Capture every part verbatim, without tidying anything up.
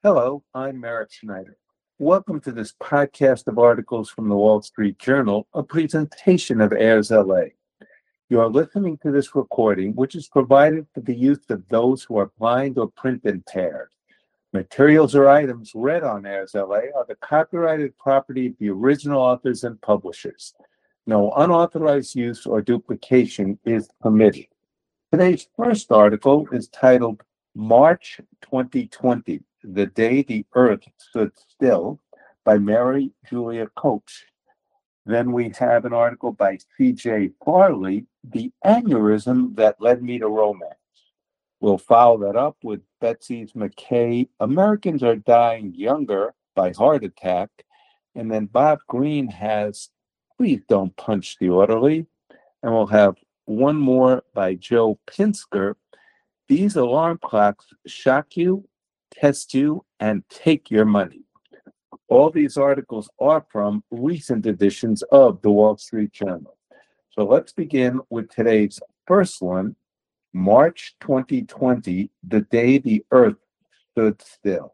Hello, I'm Merritt Schneider. Welcome to this podcast of articles from the Wall Street Journal, a presentation of Airs L A. You are listening to this recording, which is provided for the use of those who are blind or print impaired. Materials or items read on Airs L A are the copyrighted property of the original authors and publishers. No unauthorized use or duplication is permitted. Today's first article is titled March twenty twenty, The Day the Earth Stood Still by Mary Julia Coach. Then we have an article by C J Farley, The Aneurysm That Led Me to Romance. We'll follow that up with Betsy's McKay, Americans Are Dying Younger by Heart Attack. And then Bob Greene has Please Don't Punch the Orderly. And we'll have one more by Joe Pinsker. These alarm clocks shock you, test you, and take your money. All these articles are from recent editions of the Wall Street Journal. So let's begin with today's first one, March twenty twenty, the day the Earth stood still.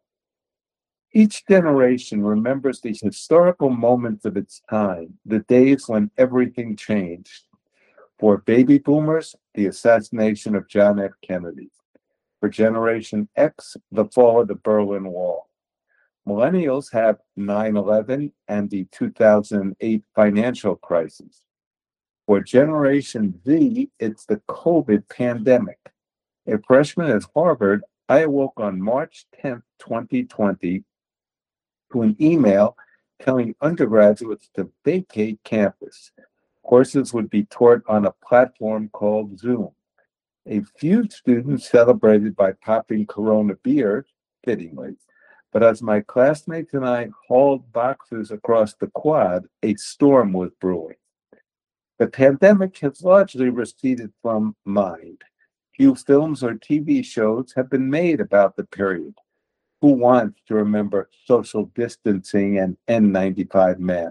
Each generation remembers these historical moments of its time, the days when everything changed. For baby boomers, the assassination of John F. Kennedy. For Generation X, the fall of the Berlin Wall. Millennials have nine eleven and the two thousand eight financial crisis. For Generation Z, it's the COVID pandemic. A freshman at Harvard, I awoke on March tenth, twenty twenty, to an email telling undergraduates to vacate campus. Courses would be taught on a platform called Zoom. A few students celebrated by popping Corona beer, fittingly, but as my classmates and I hauled boxes across the quad, a storm was brewing. The pandemic has largely receded from mind. Few films or T V shows have been made about the period. Who wants to remember social distancing and N ninety-five masks?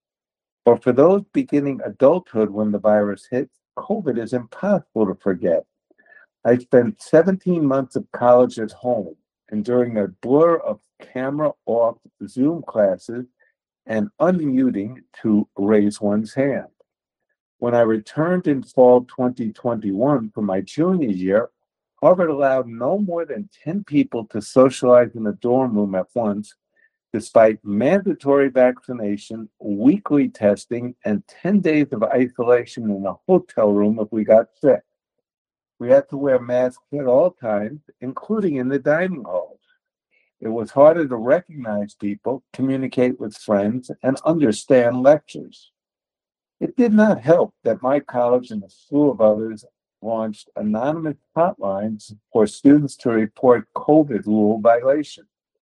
Or for those beginning adulthood when the virus hit, COVID is impossible to forget. I spent seventeen months of college at home, enduring a blur of camera-off Zoom classes and unmuting to raise one's hand. When I returned in fall twenty twenty-one for my junior year, Harvard allowed no more than ten people to socialize in a dorm room at once, despite mandatory vaccination, weekly testing, and ten days of isolation in a hotel room if we got sick. We had to wear masks at all times, including in the dining halls. It was harder to recognize people, communicate with friends, and understand lectures. It did not help that my college and a slew of others launched anonymous hotlines for students to report COVID rule violations.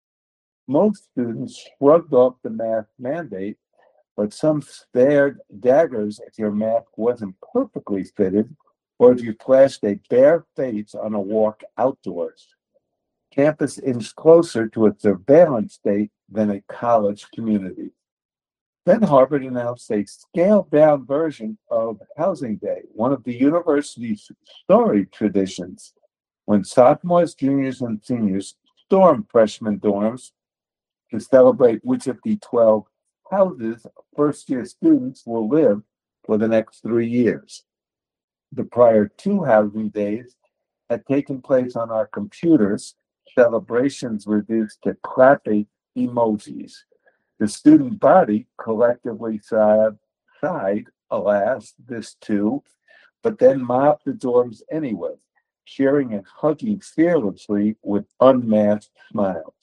Most students shrugged off the mask mandate, but some spared daggers if your mask wasn't perfectly fitted or if you flashed a bare face on a walk outdoors. Campus inched closer to a surveillance state than a college community. Then Harvard announced a scaled-down version of Housing Day, one of the university's storied traditions, when sophomores, juniors, and seniors stormed freshman dorms to celebrate which of the twelve houses first-year students will live for the next three years. The prior two housing days had taken place on our computers, celebrations reduced to clapping emojis. The student body collectively sighed, sighed, alas, this too, but then mopped the dorms anyway, sharing and hugging fearlessly with unmasked smiles.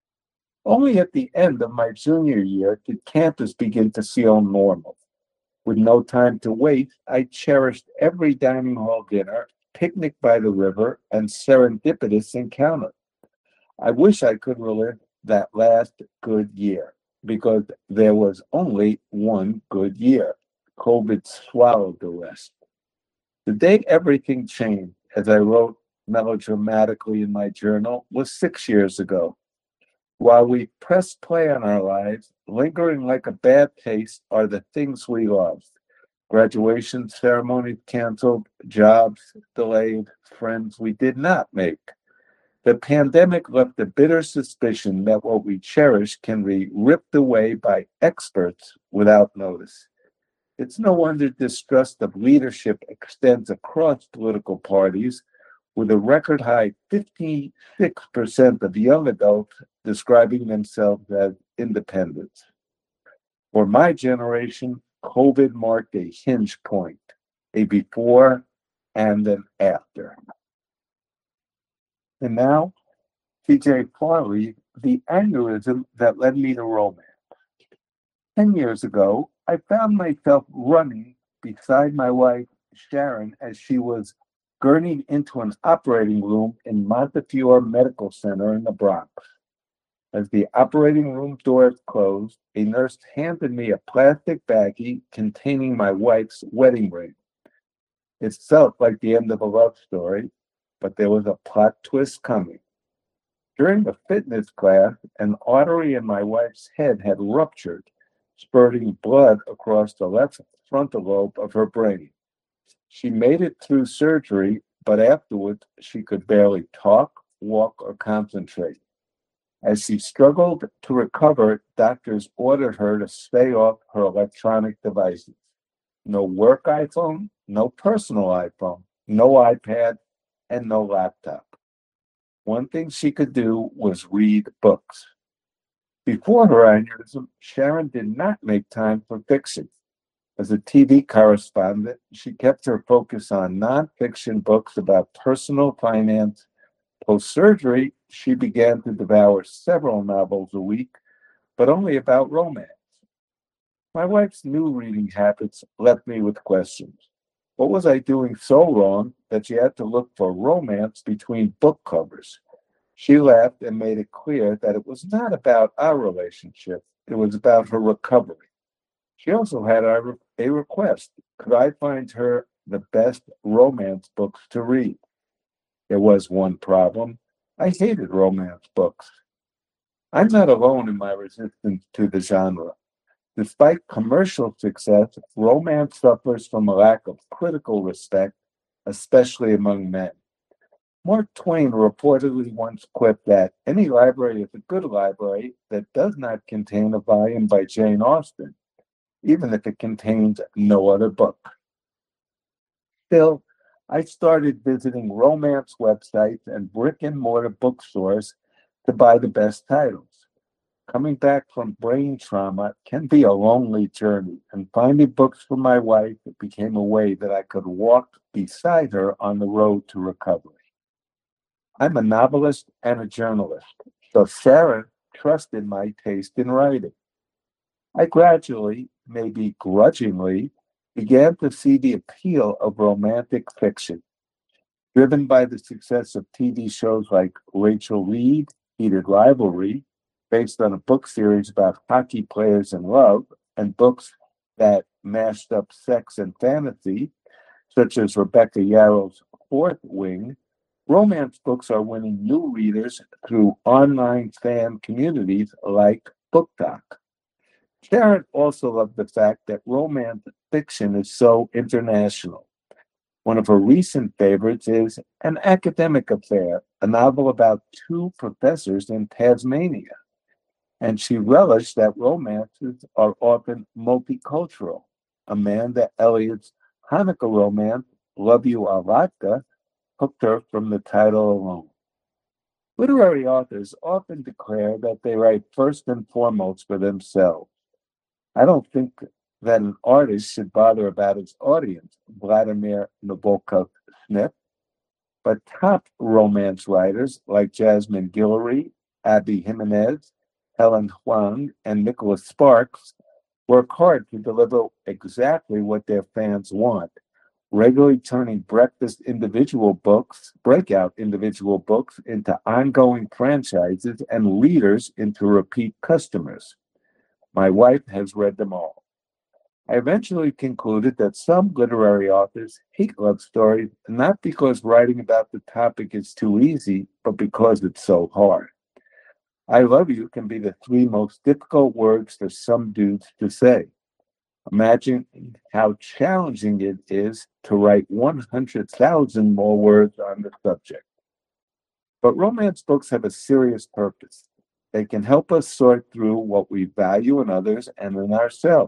Only at the end of my junior year did campus begin to feel normal. With no time to wait, I cherished every dining hall dinner, picnic by the river, and serendipitous encounter. I wish I could relive that last good year, because there was only one good year. COVID swallowed the rest. The day everything changed, as I wrote melodramatically in my journal, was six years ago. While we press play on our lives, lingering like a bad taste are the things we lost. Graduation ceremonies canceled, jobs delayed, friends we did not make. The pandemic left a bitter suspicion that what we cherish can be ripped away by experts without notice. It's no wonder distrust of leadership extends across political parties, with a record high fifty-six percent of young adults describing themselves as independents. For my generation, COVID marked a hinge point, a before and an after. And now, T J Farley, the aneurysm that led me to romance. Ten years ago, I found myself running beside my wife, Sharon, as she was gurneyed into an operating room in Montefiore Medical Center in the Bronx. As the operating room doors closed, a nurse handed me a plastic baggie containing my wife's wedding ring. It felt like the end of a love story, but there was a plot twist coming. During the fitness class, an artery in my wife's head had ruptured, spurting blood across the left frontal lobe of her brain. She made it through surgery, but afterwards she could barely talk, walk, or concentrate. As she struggled to recover, doctors ordered her to stay off her electronic devices. No work iPhone, no personal iPhone, no iPad, and no laptop. One thing she could do was read books. Before her aneurysm, Sharon did not make time for fiction. As a T V correspondent, she kept her focus on nonfiction books about personal finance. Post-surgery, she began to devour several novels a week, but only about romance. My wife's new reading habits left me with questions. What was I doing so wrong that she had to look for romance between book covers? She laughed and made it clear that it was not about our relationship, it was about her recovery. She also had a request. Could I find her the best romance books to read? There was one problem. I hated romance books. I'm not alone in my resistance to the genre. Despite commercial success, romance suffers from a lack of critical respect, especially among men. Mark Twain reportedly once quipped that any library is a good library that does not contain a volume by Jane Austen, even if it contains no other book. Still, I started visiting romance websites and brick and mortar bookstores to buy the best titles. Coming back from brain trauma can be a lonely journey, and finding books for my wife became a way that I could walk beside her on the road to recovery. I'm a novelist and a journalist, so Sarah trusted my taste in writing. I gradually, maybe grudgingly, began to see the appeal of romantic fiction. Driven by the success of T V shows like Rachel Reed, Heated Rivalry, based on a book series about hockey players and love, and books that mashed up sex and fantasy, such as Rebecca Yarrow's Fourth Wing, romance books are winning new readers through online fan communities like BookTok. Sharon also loved the fact that romance fiction is so international. One of her recent favorites is An Academic Affair, a novel about two professors in Tasmania. And she relished that romances are often multicultural. Amanda Elliott's Hanukkah romance, Love You Alatka, hooked her from the title alone. Literary authors often declare that they write first and foremost for themselves. I don't think that an artist should bother about his audience, Vladimir Nabokov Smith, but top romance writers like Jasmine Guillory, Abby Jimenez, Helen Huang, and Nicholas Sparks work hard to deliver exactly what their fans want, regularly turning breakfast individual books, breakout individual books into ongoing franchises and readers into repeat customers. My wife has read them all. I eventually concluded that some literary authors hate love stories not because writing about the topic is too easy, but because it's so hard. I love you can be the three most difficult words for some dudes to say. Imagine how challenging it is to write one hundred thousand more words on the subject. But romance books have a serious purpose. They can help us sort through what we value in others and in ourselves.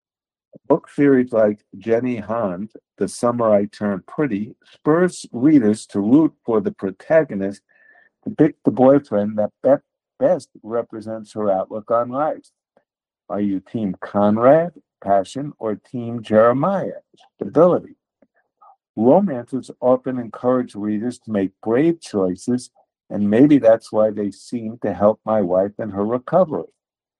Book series like Jenny Han, The Summer I Turned Pretty, spurs readers to root for the protagonist to pick the boyfriend that be- best represents her outlook on life. Are you Team Conrad, passion, or Team Jeremiah, stability? Romances often encourage readers to make brave choices, and maybe that's why they seem to help my wife in her recovery.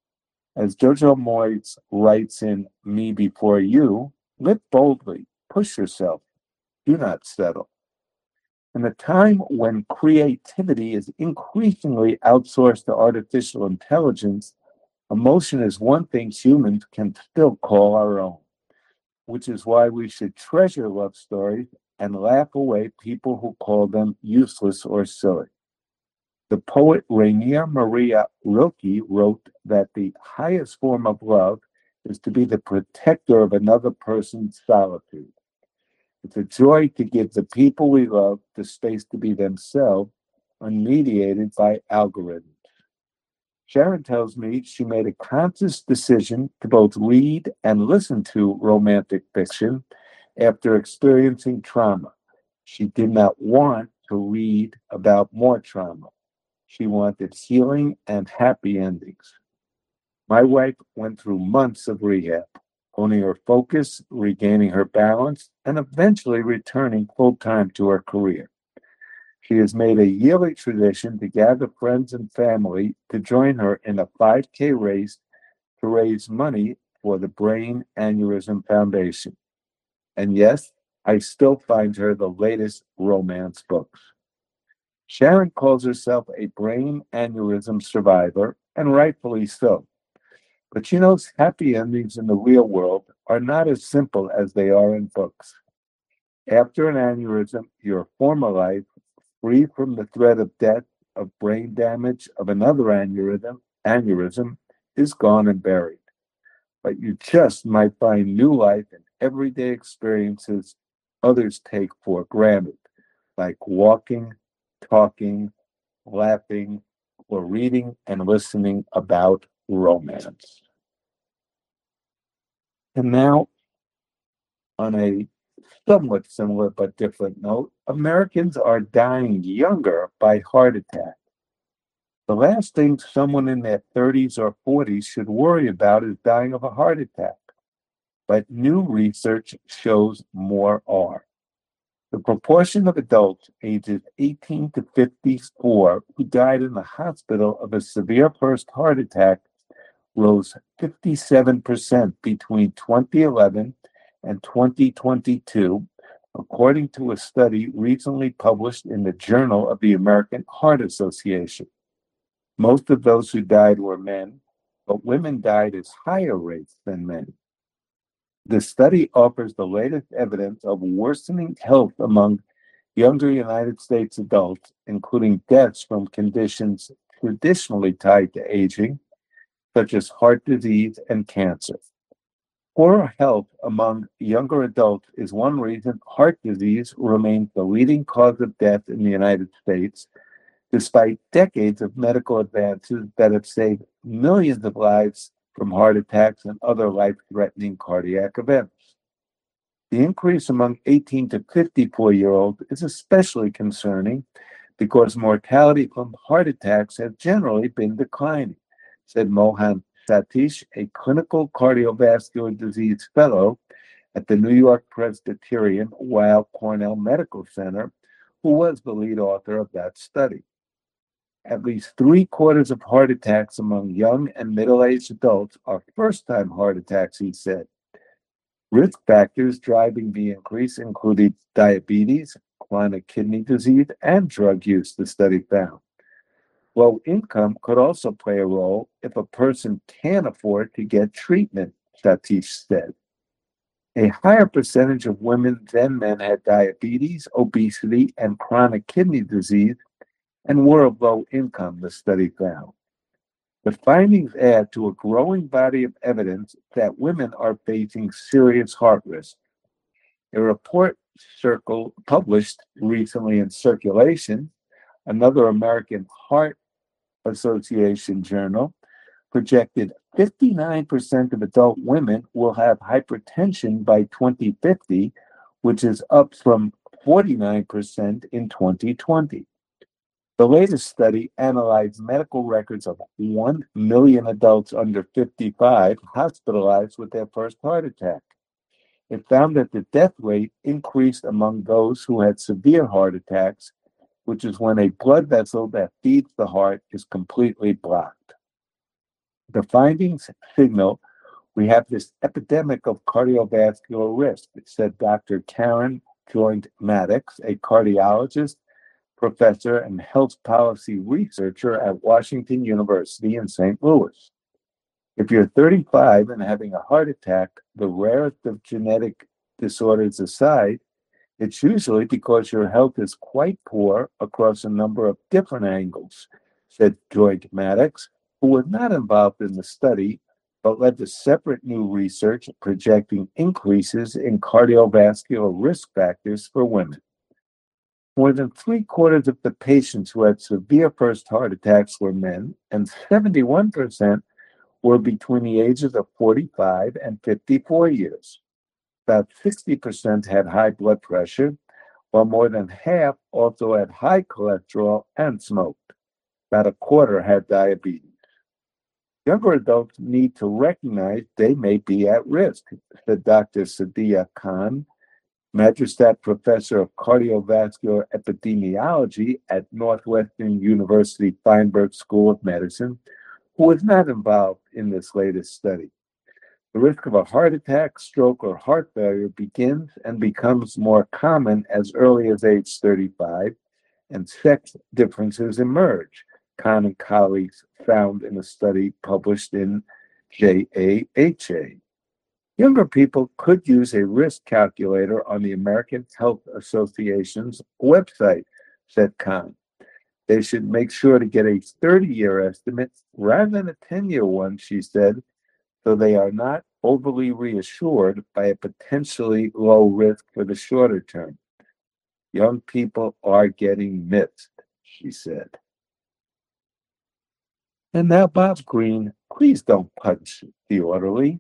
As Jojo Moyes writes in Me Before You, live boldly, push yourself, do not settle. In a time when creativity is increasingly outsourced to artificial intelligence, emotion is one thing humans can still call our own, which is why we should treasure love stories and laugh away people who call them useless or silly. The poet Rainier Maria Rilke wrote that the highest form of love is to be the protector of another person's solitude. It's a joy to give the people we love the space to be themselves, unmediated by algorithms. Sharon tells me she made a conscious decision to both read and listen to romantic fiction after experiencing trauma. She did not want to read about more trauma. She wanted healing and happy endings. My wife went through months of rehab, honing her focus, regaining her balance, and eventually returning full-time to her career. She has made a yearly tradition to gather friends and family to join her in a five K race to raise money for the Brain Aneurysm Foundation. And yes, I still find her the latest romance books. Sharon calls herself a brain aneurysm survivor, and rightfully so. But she knows happy endings in the real world are not as simple as they are in books. After an aneurysm, your former life, free from the threat of death, of brain damage, of another aneurysm, aneurysm, is gone and buried. But you just might find new life in everyday experiences others take for granted, like walking, talking, laughing, or reading and listening about romance. And now, on a somewhat similar but different note, Americans are dying younger by heart attack. The last thing someone in their thirties or forties should worry about is dying of a heart attack. But new research shows more are. The proportion of adults ages eighteen to fifty-four who died in the hospital of a severe first heart attack rose fifty-seven percent between twenty eleven and twenty twenty-two, according to a study recently published in the Journal of the American Heart Association. Most of those who died were men, but women died at higher rates than men. The study offers the latest evidence of worsening health among younger United States adults, including deaths from conditions traditionally tied to aging, such as heart disease and cancer. Poor health among younger adults is one reason heart disease remains the leading cause of death in the United States, despite decades of medical advances that have saved millions of lives from heart attacks and other life-threatening cardiac events. The increase among eighteen to fifty-four-year-olds is especially concerning because mortality from heart attacks has generally been declining, said Mohan Satish, a clinical cardiovascular disease fellow at the New York Presbyterian Weill Cornell Medical Center, who was the lead author of that study. At least three quarters of heart attacks among young and middle-aged adults are first-time heart attacks, he said. Risk factors driving the increase included diabetes, chronic kidney disease, and drug use, the study found. Low income could also play a role if a person can't afford to get treatment, Satish said. A higher percentage of women than men had diabetes, obesity, and chronic kidney disease, and were of low income, the study found. The findings add to a growing body of evidence that women are facing serious heart risk. A report circle published recently in Circulation Another American Heart Association journal projected fifty-nine percent of adult women will have hypertension by twenty fifty, which is up from forty-nine percent in twenty twenty. The latest study analyzed medical records of one million adults under fifty-five hospitalized with their first heart attack. It found that the death rate increased among those who had severe heart attacks, which is when a blood vessel that feeds the heart is completely blocked. The findings signal we have this epidemic of cardiovascular risk, said Doctor Karen Joint-Maddox, a cardiologist, professor, and health policy researcher at Washington University in Saint Louis. If you're thirty-five and having a heart attack, the rarest of genetic disorders aside, it's usually because your health is quite poor across a number of different angles, said Joint-Maddox, who was not involved in the study, but led to separate new research projecting increases in cardiovascular risk factors for women. More than three quarters of the patients who had severe first heart attacks were men, and seventy-one percent were between the ages of forty-five and fifty-four years. About sixty percent had high blood pressure, while more than half also had high cholesterol and smoked. About a quarter had diabetes. Younger adults need to recognize they may be at risk, said Doctor Sadia Khan, Magistrat Professor of Cardiovascular Epidemiology at Northwestern University Feinberg School of Medicine, who was not involved in this latest study. The risk of a heart attack, stroke, or heart failure begins and becomes more common as early as age thirty-five, and sex differences emerge, Khan and colleagues found in a study published in J A H A. Younger people could use a risk calculator on the American Health Association's website, said Khan. They should make sure to get a thirty-year estimate rather than a ten-year one, she said, so they are not overly reassured by a potentially low risk for the shorter term. Young people are getting missed, she said. And now, Bob Greene, please don't punch the orderly.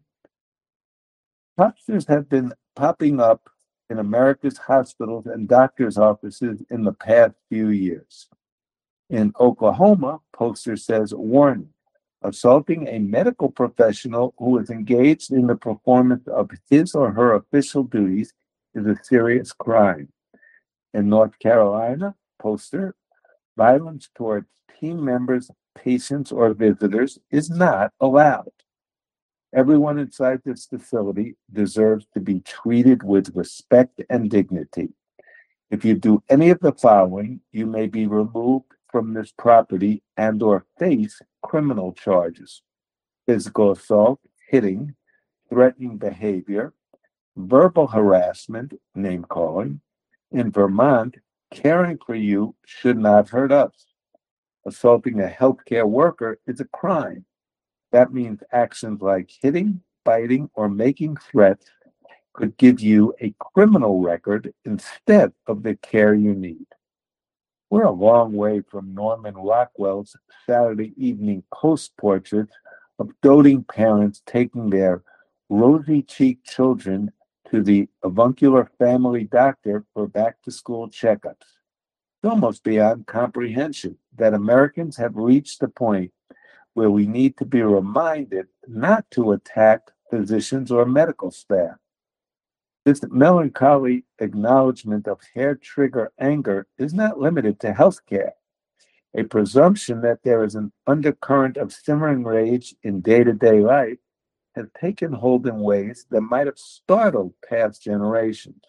Posters have been popping up in America's hospitals and doctors' offices in the past few years. In Oklahoma, poster says, warning, assaulting a medical professional who is engaged in the performance of his or her official duties is a serious crime. In North Carolina, poster, violence towards team members, patients, or visitors is not allowed. Everyone inside this facility deserves to be treated with respect and dignity. If you do any of the following, you may be removed from this property and or face criminal charges: physical assault, hitting, threatening behavior, verbal harassment, name calling. In Vermont, caring for you should not hurt us. Assaulting a healthcare worker is a crime. That means actions like hitting, biting, or making threats could give you a criminal record instead of the care you need. We're a long way from Norman Rockwell's Saturday Evening Post portraits of doting parents taking their rosy-cheeked children to the avuncular family doctor for back-to-school checkups. It's almost beyond comprehension that Americans have reached the point where we need to be reminded not to attack physicians or medical staff. This melancholy acknowledgement of hair-trigger anger is not limited to healthcare. A presumption that there is an undercurrent of simmering rage in day-to-day life has taken hold in ways that might have startled past generations.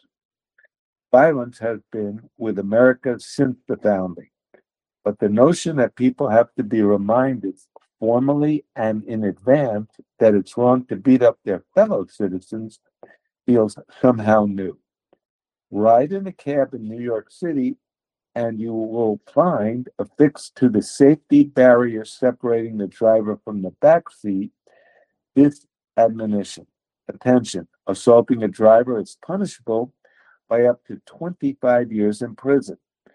Violence has been with America since the founding, but the notion that people have to be reminded formally and in advance that it's wrong to beat up their fellow citizens feels somehow new. Ride in a cab in New York City and you will find affixed to the safety barrier separating the driver from the back seat this admonition: attention, assaulting a driver is punishable by up to twenty-five years in prison.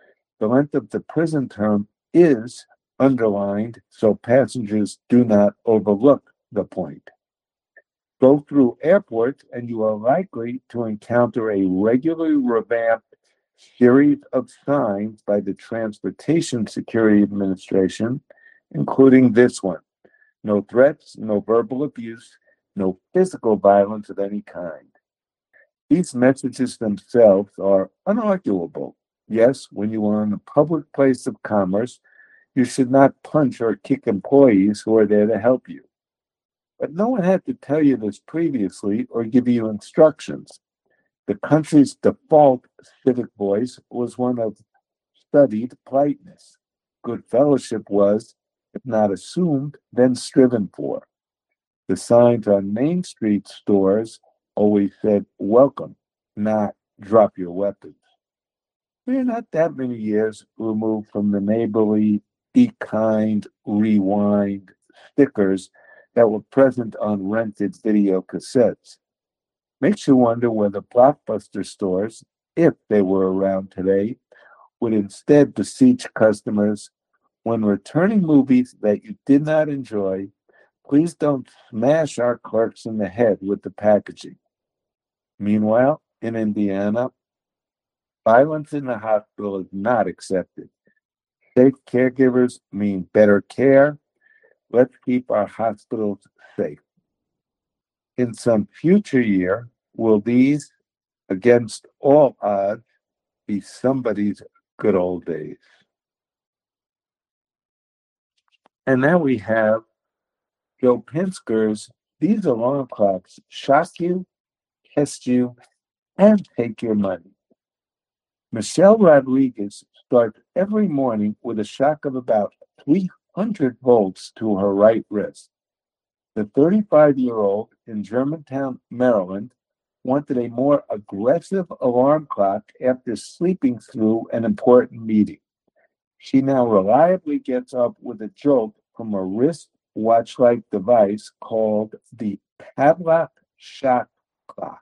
The length of the prison term is underlined so passengers do not overlook the point. Go through airports and you are likely to encounter a regularly revamped series of signs by the Transportation Security Administration, including this one: no threats, no verbal abuse, no physical violence of any kind. These messages themselves are unarguable. Yes, when you are in a public place of commerce, you should not punch or kick employees who are there to help you. But no one had to tell you this previously or give you instructions. The country's default civic voice was one of studied politeness. Good fellowship was, if not assumed, then striven for. The signs on Main Street stores always said welcome, not drop your weapons. We're not that many years removed from the neighborly, be kind, rewind stickers that were present on rented video cassettes. Makes you wonder whether Blockbuster stores, if they were around today, would instead beseech customers, when returning movies that you did not enjoy, please don't smash our clerks in the head with the packaging. Meanwhile, in Indiana, violence in the hospital is not accepted. Safe caregivers mean better care. Let's keep our hospitals safe. In some future year, will these, against all odds, be somebody's good old days? And now we have Joe Pinsker's These Alarm Clocks Shock You, Test You, and Take Your Money. Michelle Rodriguez starts every morning with a shock of about three hundred volts to her right wrist. The thirty-five-year-old in Germantown, Maryland, wanted a more aggressive alarm clock after sleeping through an important meeting. She now reliably gets up with a jolt from a wrist-watch-like device called the Pavlok Shock Clock.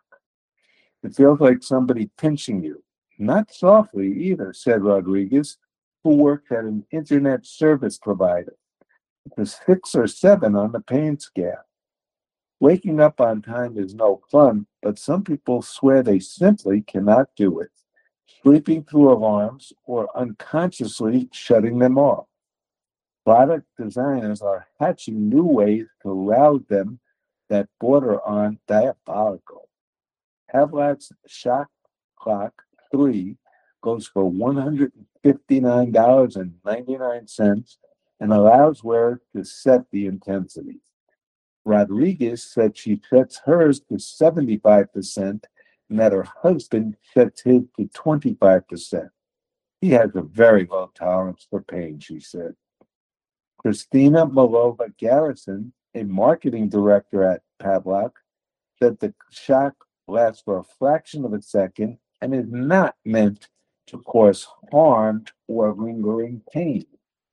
It feels like somebody pinching you. Not softly either, said Rodriguez, who works at an internet service provider. It was six or seven on the pain scale. Waking up on time is no fun, but some people swear they simply cannot do it, sleeping through alarms or unconsciously shutting them off. Product designers are hatching new ways to rouse them that border on diabolical. Pavlov's Shock Clock three goes for one hundred fifty-nine dollars and ninety-nine cents and allows wearers to set the intensity. Rodriguez said she sets hers to seventy-five percent and that her husband sets his to twenty-five percent. He has a very low tolerance for pain, she said. Christina Malova Garrison, a marketing director at Pavlok, said the shock lasts for a fraction of a second and is not meant to cause harm or lingering pain.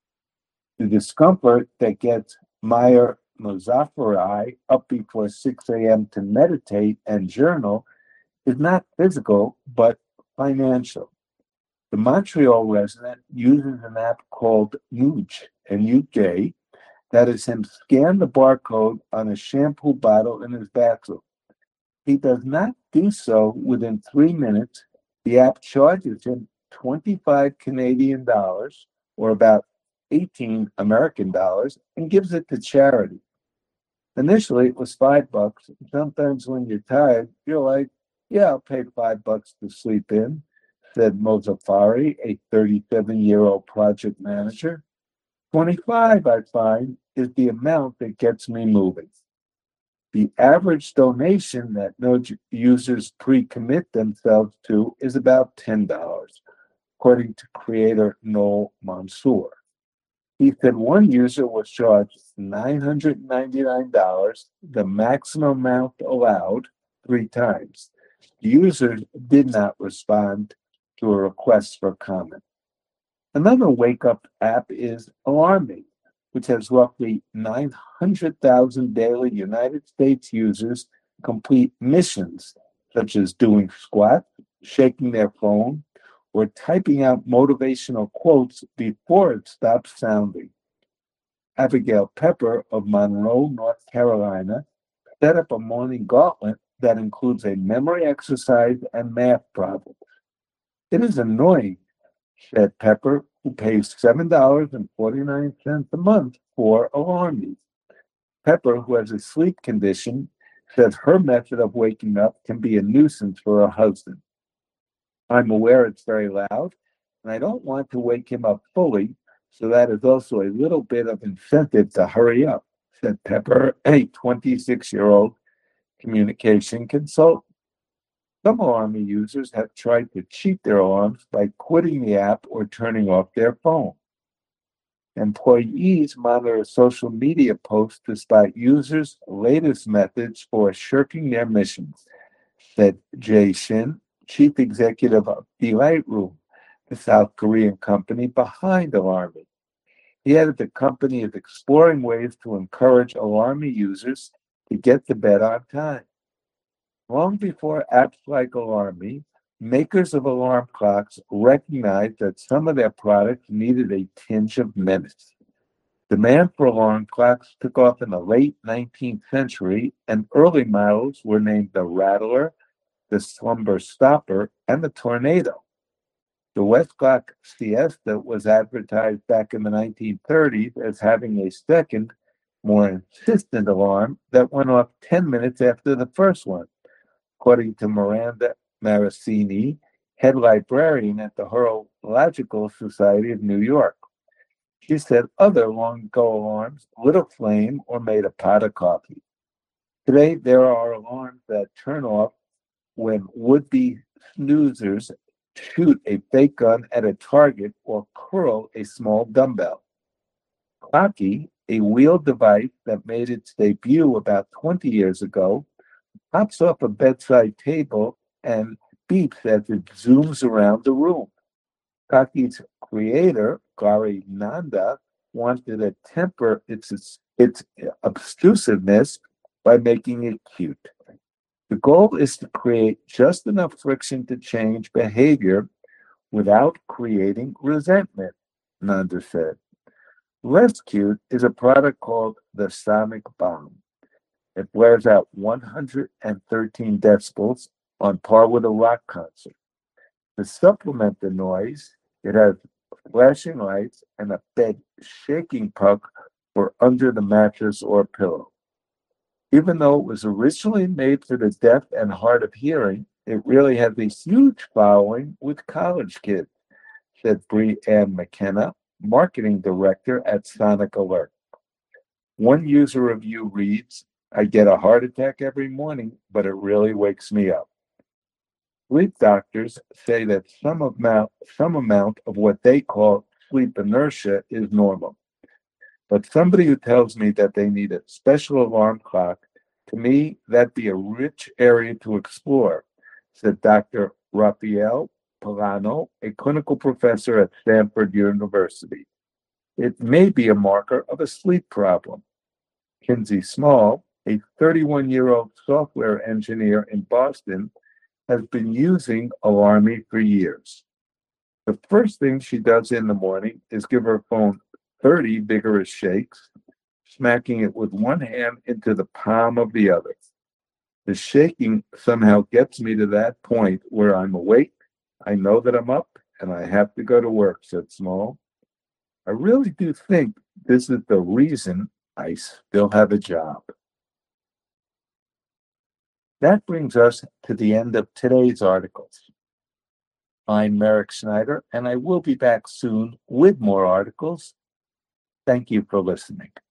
The discomfort that gets Meyer Mozaffari up before six a.m. to meditate and journal is not physical, but financial. The Montreal resident uses an app called Nuj, N U J, that is him scan the barcode on a shampoo bottle in his bathroom. He does not do so within three minutes. The app charges him twenty-five Canadian dollars, or about eighteen American dollars, and gives it to charity. Initially, it was five bucks. Sometimes when you're tired, you're like, yeah, I'll pay five bucks to sleep in, said Mozaffari, a thirty-seven-year-old project manager. twenty-five, I find, is the amount that gets me moving. The average donation that no users pre-commit themselves to is about ten dollars, according to creator Noel Mansour. He said one user was charged nine hundred ninety-nine dollars, the maximum amount allowed, three times. The user did not respond to a request for comment. Another wake-up app is Alarm.me, which has roughly nine hundred thousand daily United States users complete missions, such as doing squats, shaking their phone, or typing out motivational quotes before it stops sounding. Abigail Pepper of Monroe, North Carolina, set up a morning gauntlet that includes a memory exercise and math problem. It is annoying, said Pepper, who pays seven dollars and forty-nine cents a month for Alarmy. Pepper, who has a sleep condition, says her method of waking up can be a nuisance for her husband. I'm aware it's very loud, and I don't want to wake him up fully, so that is also a little bit of incentive to hurry up, said Pepper, a twenty-six-year-old communication consultant. Some Alarmy users have tried to cheat their alarms by quitting the app or turning off their phone. Employees monitor social media posts to spot users' latest methods for shirking their missions, said Jay Shin, chief executive of Delight Room, the South Korean company behind Alarmy. He added the company is exploring ways to encourage Alarmy users to get to bed on time. Long before apps like Alarmy, makers of alarm clocks recognized that some of their products needed a tinge of menace. Demand for alarm clocks took off in the late nineteenth century, and early models were named the Rattler, the Slumber Stopper, and the Tornado. The Westclock Siesta was advertised back in the nineteen thirties as having a second, more insistent alarm that went off ten minutes after the first one, according to Miranda Maracini, head librarian at the Horological Society of New York. She said other long-ago alarms lit a flame or made a pot of coffee. Today, there are alarms that turn off when would-be snoozers shoot a fake gun at a target or curl a small dumbbell. Clocky, a wheeled device that made its debut about twenty years ago, hops off a bedside table and beeps as it zooms around the room. Clocky's creator, Gary Nanda, wanted to temper its, its obtrusiveness by making it cute. The goal is to create just enough friction to change behavior without creating resentment, Nanda said. Less cute is a product called the Sonic Bomb. It blares out one hundred thirteen decibels, on par with a rock concert. To supplement the noise, it has flashing lights and a bed shaking puck for under the mattress or pillow. Even though it was originally made for the deaf and hard of hearing, it really has a huge following with college kids, said Bree Ann McKenna, marketing director at Sonic Alert. One user review reads, I get a heart attack every morning, but it really wakes me up. Sleep doctors say that some amount, some amount of what they call sleep inertia is normal. But somebody who tells me that they need a special alarm clock, to me, that'd be a rich area to explore, said Doctor Rafael Polano, a clinical professor at Stanford University. It may be a marker of a sleep problem. Kinsey Small, a thirty-one-year-old software engineer in Boston, has been using Alarmy for years. The first thing she does in the morning is give her phone thirty vigorous shakes, smacking it with one hand into the palm of the other. The shaking somehow gets me to that point where I'm awake, I know that I'm up, and I have to go to work, said Small. I really do think this is the reason I still have a job. That brings us to the end of today's articles. I'm Merrick Snyder, and I will be back soon with more articles. Thank you for listening.